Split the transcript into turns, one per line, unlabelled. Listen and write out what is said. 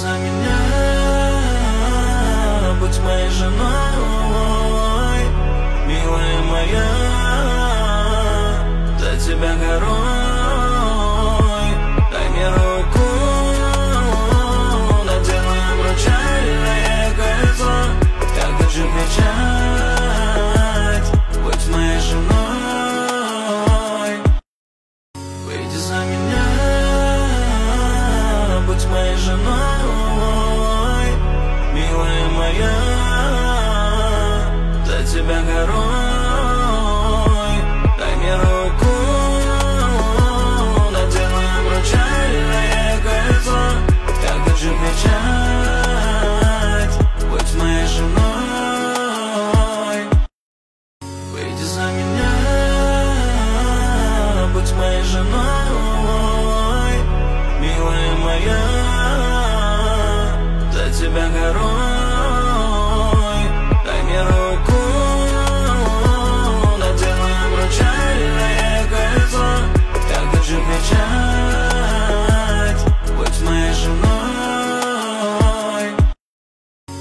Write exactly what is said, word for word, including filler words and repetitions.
за меня, будь моей женой, милая моя, за тебя горой. Дай мне руку, наделаем обручальное кольцо. Я хочу кричать, будь моей женой. Выйди за меня, будь моей женой, милая моя, за тебя горой.